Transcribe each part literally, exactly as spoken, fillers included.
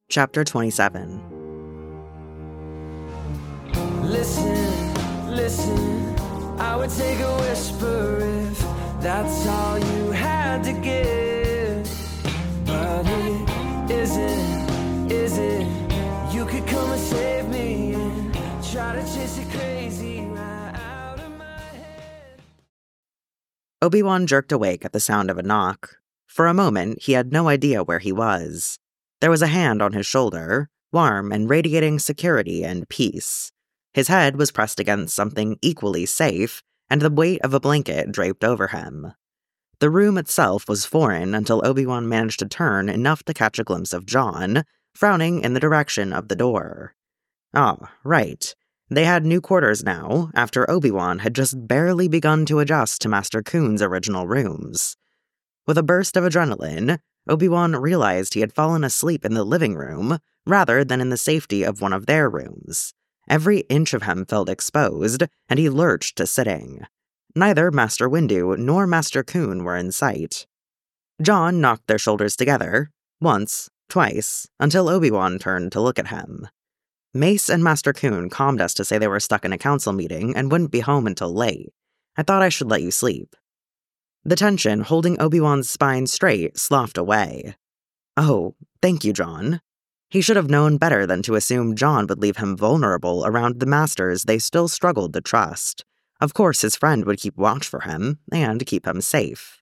Chapter twenty-seven. Listen, listen, I would take a whisper if that's all you had to give. But it isn't, is it? You could come and save me and try to chase it crazy right out of my head. Obi-Wan jerked awake at the sound of a knock. For a moment, he had no idea where he was. There was a hand on his shoulder, warm and radiating security and peace. His head was pressed against something equally safe, and the weight of a blanket draped over him. The room itself was foreign until Obi-Wan managed to turn enough to catch a glimpse of Jon, frowning in the direction of the door. Ah, right. They had new quarters now, after Obi-Wan had just barely begun to adjust to Master Kun's original rooms. With a burst of adrenaline, Obi-Wan realized he had fallen asleep in the living room rather than in the safety of one of their rooms. Every inch of him felt exposed, and he lurched to sitting. Neither Master Windu nor Master Kun were in sight. Jon knocked their shoulders together, once, twice, until Obi-Wan turned to look at him. Mace and Master Kun calmed us to say they were stuck in a council meeting and wouldn't be home until late. I thought I should let you sleep. The tension holding Obi-Wan's spine straight sloughed away. Oh, thank you, Jon. He should have known better than to assume Jon would leave him vulnerable around the masters they still struggled to trust. Of course his friend would keep watch for him, and keep him safe.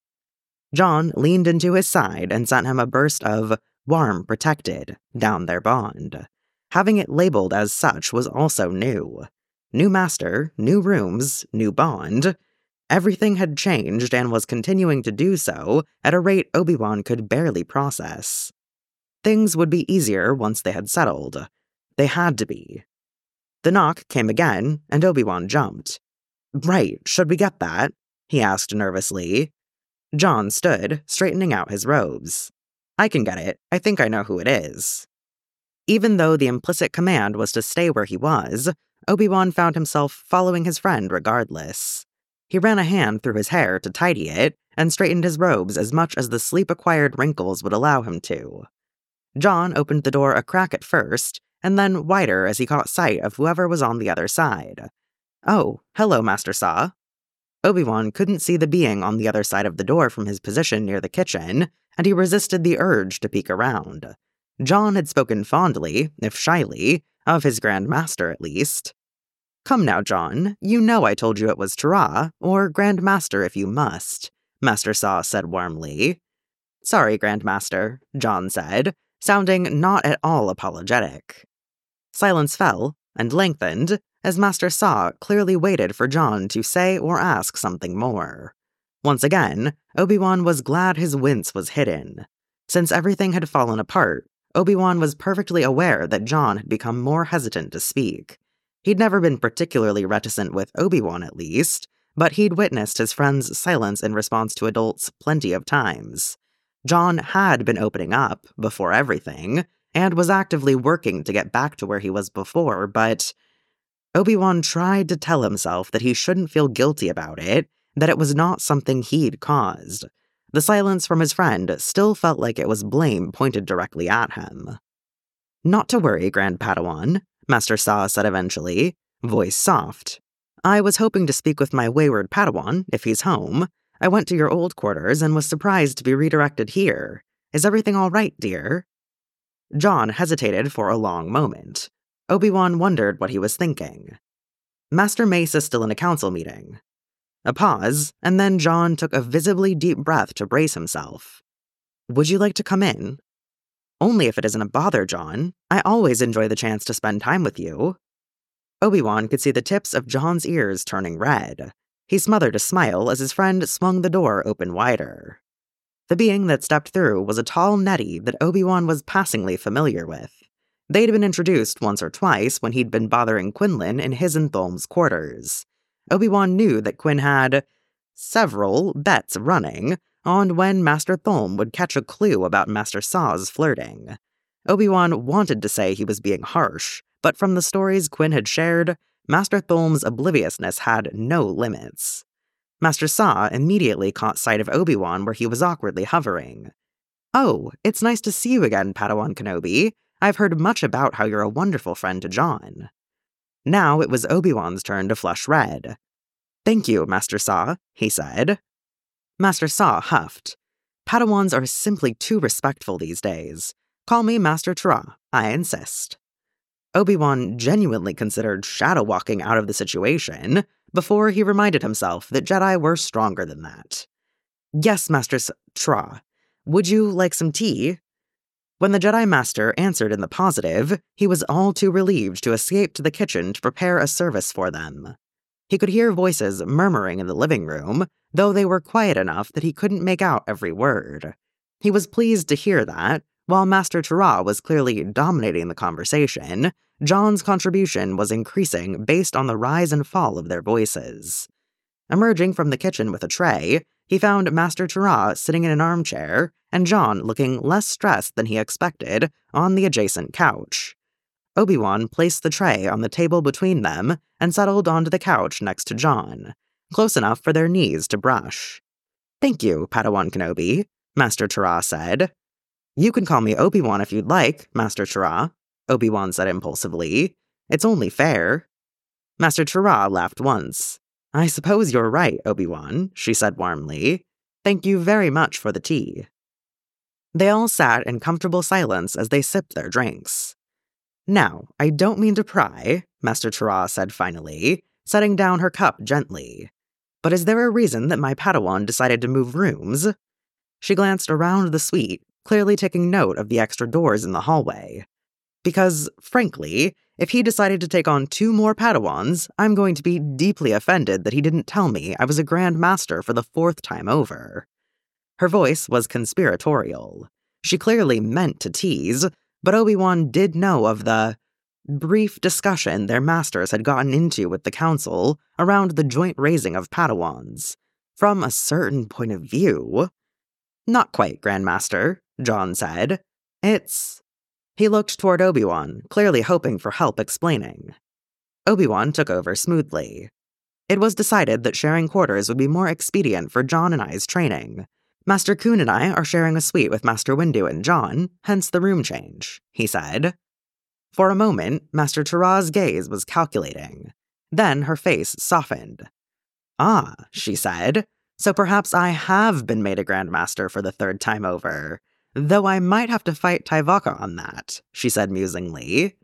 Jon leaned into his side and sent him a burst of warm protected down their bond. Having it labeled as such was also new. New master, new rooms, new bond. Everything had changed and was continuing to do so at a rate Obi-Wan could barely process. Things would be easier once they had settled. They had to be. The knock came again, and Obi-Wan jumped. Right, should we get that? He asked nervously. Jon stood, straightening out his robes. I can get it. I think I know who it is. Even though the implicit command was to stay where he was, Obi-Wan found himself following his friend regardless. He ran a hand through his hair to tidy it, and straightened his robes as much as the sleep-acquired wrinkles would allow him to. Jon opened the door a crack at first, and then wider as he caught sight of whoever was on the other side. Oh, hello, Master Saw. Obi-Wan couldn't see the being on the other side of the door from his position near the kitchen, and he resisted the urge to peek around. Jon had spoken fondly, if shyly, of his Grand Master at least. Come now, Jon, you know I told you it was Tara, or Grand Master if you must, Master Saw said warmly. Sorry, Grand Master, Jon said, sounding not at all apologetic. Silence fell, and lengthened, as Master Saw clearly waited for Jon to say or ask something more. Once again, Obi-Wan was glad his wince was hidden. Since everything had fallen apart, Obi-Wan was perfectly aware that Jon had become more hesitant to speak. He'd never been particularly reticent with Obi-Wan, at least, but he'd witnessed his friend's silence in response to adults plenty of times. Jon had been opening up, before everything, and was actively working to get back to where he was before, but Obi-Wan tried to tell himself that he shouldn't feel guilty about it, that it was not something he'd caused. The silence from his friend still felt like it was blame pointed directly at him. Not to worry, Grand Padawan, Master Saw said eventually, voice soft. I was hoping to speak with my wayward Padawan, if he's home. I went to your old quarters and was surprised to be redirected here. Is everything all right, dear? Jon hesitated for a long moment. Obi-Wan wondered what he was thinking. Master Mace is still in a council meeting. A pause, and then Jon took a visibly deep breath to brace himself. Would you like to come in? Only if it isn't a bother, Jon. I always enjoy the chance to spend time with you. Obi-Wan could see the tips of Jon's ears turning red. He smothered a smile as his friend swung the door open wider. The being that stepped through was a tall Nettie that Obi-Wan was passingly familiar with. They'd been introduced once or twice when he'd been bothering Quinlan in his and Thulm's quarters. Obi-Wan knew that Quinn had several bets running on when Master Thulm would catch a clue about Master Saw's flirting. Obi-Wan wanted to say he was being harsh, but from the stories Quinn had shared, Master Thulm's obliviousness had no limits. Master Saw immediately caught sight of Obi-Wan where he was awkwardly hovering. Oh, it's nice to see you again, Padawan Kenobi. I've heard much about how you're a wonderful friend to John." Now it was Obi-Wan's turn to flush red. "Thank you, Master Sa," he said. Master Sa huffed. "Padawans are simply too respectful these days. Call me Master Tra, I insist." Obi-Wan genuinely considered shadow walking out of the situation before he reminded himself that Jedi were stronger than that. "Yes, Master S- Tra. Would you like some tea?" When the Jedi Master answered in the positive, he was all too relieved to escape to the kitchen to prepare a service for them. He could hear voices murmuring in the living room, though they were quiet enough that he couldn't make out every word. He was pleased to hear that, while Master Tara was clearly dominating the conversation, John's contribution was increasing based on the rise and fall of their voices. Emerging from the kitchen with a tray, he found Master Tara sitting in an armchair and John looking less stressed than he expected on the adjacent couch. Obi-Wan placed the tray on the table between them and settled onto the couch next to John, close enough for their knees to brush. "Thank you, Padawan Kenobi," Master Tara said. "You can call me Obi-Wan if you'd like, Master Tara," Obi-Wan said impulsively. "It's only fair." Master Tara laughed once. "I suppose you're right, Obi-Wan," she said warmly. "Thank you very much for the tea." They all sat in comfortable silence as they sipped their drinks. "Now, I don't mean to pry," Master Tara said finally, setting down her cup gently. "But is there a reason that my Padawan decided to move rooms?" She glanced around the suite, clearly taking note of the extra doors in the hallway. "Because, frankly, if he decided to take on two more Padawans, I'm going to be deeply offended that he didn't tell me I was a Grand Master for the fourth time over." Her voice was conspiratorial. She clearly meant to tease, but Obi-Wan did know of the brief discussion their masters had gotten into with the Council around the joint raising of Padawans. From a certain point of view... "Not quite, Grandmaster," John said. "It's..." He looked toward Obi-Wan, clearly hoping for help explaining. Obi-Wan took over smoothly. "It was decided that sharing quarters would be more expedient for John and I's training. Master Kun and I are sharing a suite with Master Windu and John, hence the room change," he said. For a moment, Master Tara's gaze was calculating. Then her face softened. "Ah," she said, "so perhaps I have been made a Grand Master for the third time over. Though I might have to fight Tyvaka on that," she said musingly.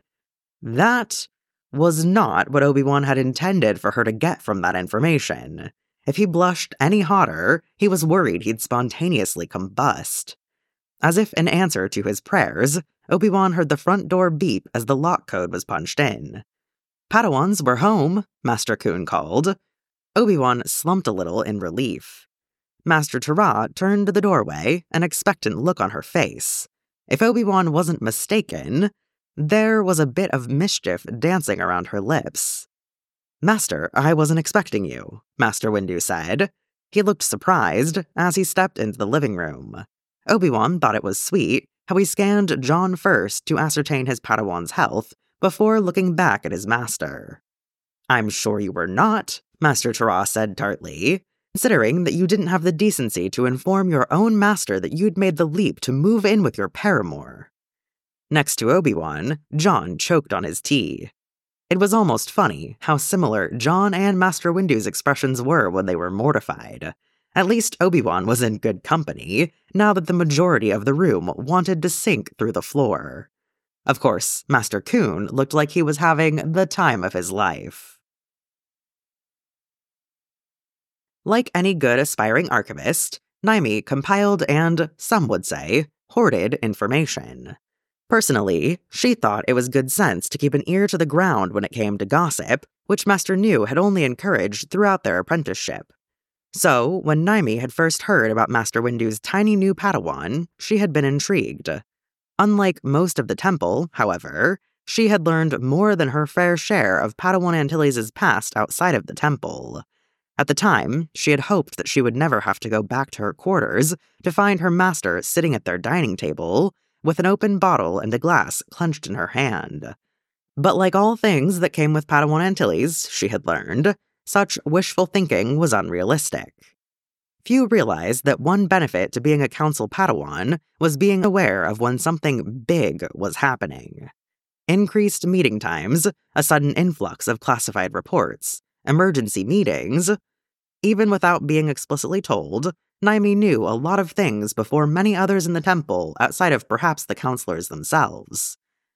That was not what Obi-Wan had intended for her to get from that information. If he blushed any hotter, he was worried he'd spontaneously combust. As if in answer to his prayers, Obi-Wan heard the front door beep as the lock code was punched in. "Padawans, we're home," Master Kun called. Obi-Wan slumped a little in relief. Master Tara turned to the doorway, an expectant look on her face. If Obi-Wan wasn't mistaken, there was a bit of mischief dancing around her lips. "Master, I wasn't expecting you," Master Windu said. He looked surprised as he stepped into the living room. Obi-Wan thought it was sweet how he scanned John first to ascertain his Padawan's health before looking back at his master. "I'm sure you were not," Master Tara said tartly, "considering that you didn't have the decency to inform your own master that you'd made the leap to move in with your paramour." Next to Obi-Wan, John choked on his tea. It was almost funny how similar John and Master Windu's expressions were when they were mortified. At least Obi-Wan was in good company, now that the majority of the room wanted to sink through the floor. Of course, Master Kun looked like he was having the time of his life. Like any good aspiring archivist, Naimi compiled and, some would say, hoarded information. Personally, she thought it was good sense to keep an ear to the ground when it came to gossip, which Master New had only encouraged throughout their apprenticeship. So, when Naimi had first heard about Master Windu's tiny new Padawan, she had been intrigued. Unlike most of the temple, however, she had learned more than her fair share of Padawan Antilles' past outside of the temple. At the time, she had hoped that she would never have to go back to her quarters to find her master sitting at their dining table, with an open bottle and a glass clenched in her hand. But like all things that came with Padawan Antilles, she had learned, such wishful thinking was unrealistic. Few realized that one benefit to being a council Padawan was being aware of when something big was happening. Increased meeting times, a sudden influx of classified reports, emergency meetings. Even without being explicitly told, Naimi knew a lot of things before many others in the temple outside of perhaps the counselors themselves.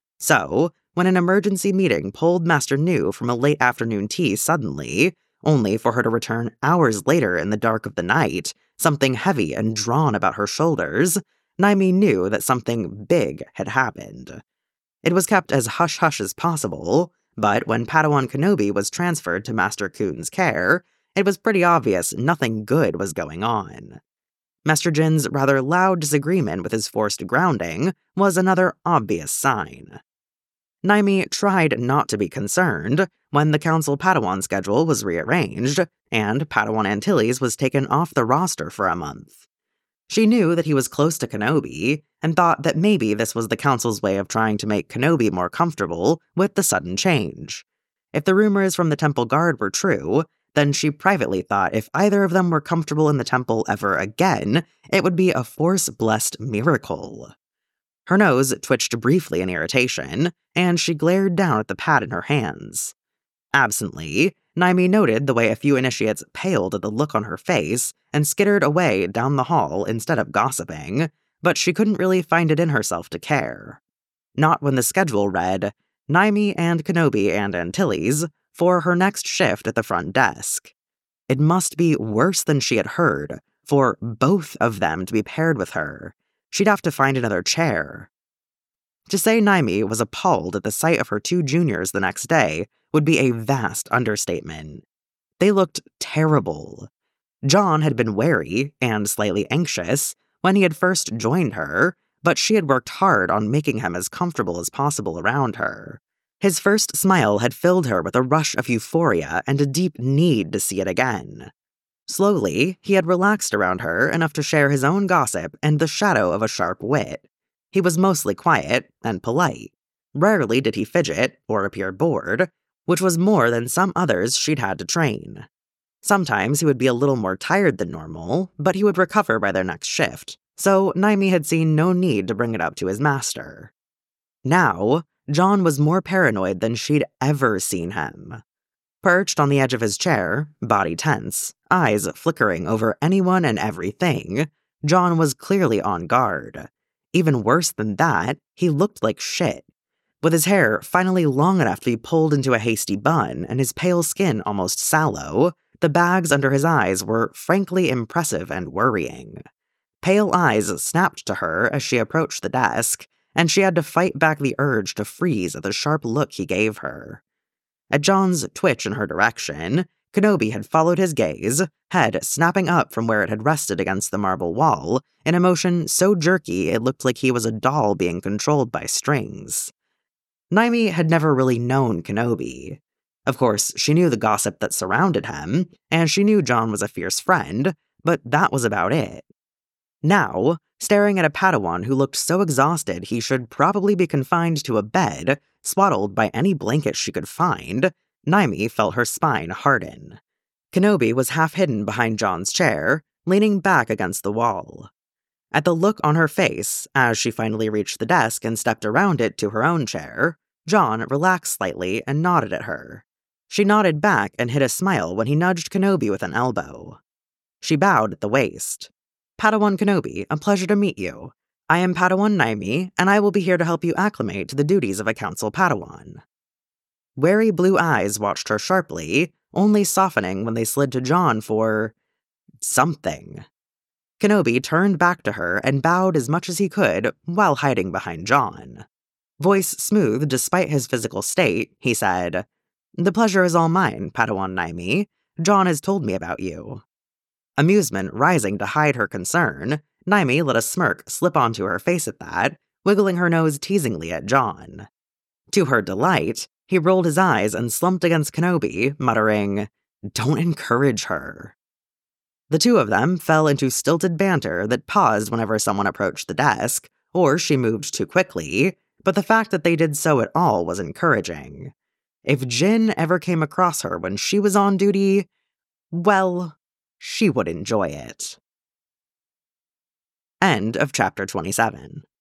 So, when an emergency meeting pulled Master Nu from a late afternoon tea suddenly, only for her to return hours later in the dark of the night, something heavy and drawn about her shoulders, Naimi knew that something big had happened. It was kept as hush-hush as possible, but when Padawan Kenobi was transferred to Master Kun's care, it was pretty obvious nothing good was going on. Master Jin's rather loud disagreement with his forced grounding was another obvious sign. Naimi tried not to be concerned when the Council Padawan schedule was rearranged, and Padawan Antilles was taken off the roster for a month. She knew that he was close to Kenobi, and thought that maybe this was the Council's way of trying to make Kenobi more comfortable with the sudden change. If the rumors from the Temple Guard were true, then she privately thought if either of them were comfortable in the temple ever again, it would be a Force-blessed miracle. Her nose twitched briefly in irritation, and she glared down at the pad in her hands. Absently, Naimi noted the way a few initiates paled at the look on her face and skittered away down the hall instead of gossiping, but she couldn't really find it in herself to care. Not when the schedule read, Naimi and Kenobi and Antilles for her next shift at the front desk. It must be worse than she had heard, for both of them to be paired with her. She'd have to find another chair. To say Naimi was appalled at the sight of her two juniors the next day would be a vast understatement. They looked terrible. John had been wary and slightly anxious when he had first joined her, but she had worked hard on making him as comfortable as possible around her. His first smile had filled her with a rush of euphoria and a deep need to see it again. Slowly, he had relaxed around her enough to share his own gossip and the shadow of a sharp wit. He was mostly quiet and polite. Rarely did he fidget or appear bored, which was more than some others she'd had to train. Sometimes he would be a little more tired than normal, but he would recover by their next shift, so Naimi had seen no need to bring it up to his master. Now, John was more paranoid than she'd ever seen him. Perched on the edge of his chair, body tense, eyes flickering over anyone and everything, John was clearly on guard. Even worse than that, he looked like shit. With his hair finally long enough to be pulled into a hasty bun and his pale skin almost sallow, the bags under his eyes were frankly impressive and worrying. Pale eyes snapped to her as she approached the desk, and she had to fight back the urge to freeze at the sharp look he gave her. At John's twitch in her direction, Kenobi had followed his gaze, head snapping up from where it had rested against the marble wall, in a motion so jerky it looked like he was a doll being controlled by strings. Naimi had never really known Kenobi. Of course, she knew the gossip that surrounded him, and she knew John was a fierce friend, but that was about it. Now, staring at a Padawan who looked so exhausted he should probably be confined to a bed, swaddled by any blanket she could find, Naimi felt her spine harden. Kenobi was half hidden behind John's chair, leaning back against the wall. At the look on her face, as she finally reached the desk and stepped around it to her own chair, John relaxed slightly and nodded at her. She nodded back and hid a smile when he nudged Kenobi with an elbow. She bowed at the waist. "Padawan Kenobi, a pleasure to meet you. I am Padawan Naimi, and I will be here to help you acclimate to the duties of a council Padawan." Wary blue eyes watched her sharply, only softening when they slid to John for something. Kenobi turned back to her and bowed as much as he could while hiding behind John. Voice smooth despite his physical state, he said, "The pleasure is all mine, Padawan Naimi. John has told me about you." Amusement rising to hide her concern, Naimi let a smirk slip onto her face at that, wiggling her nose teasingly at John. To her delight, he rolled his eyes and slumped against Kenobi, muttering, "Don't encourage her." The two of them fell into stilted banter that paused whenever someone approached the desk, or she moved too quickly, but the fact that they did so at all was encouraging. If Jin ever came across her when she was on duty, well, she would enjoy it. End of chapter twenty-seven.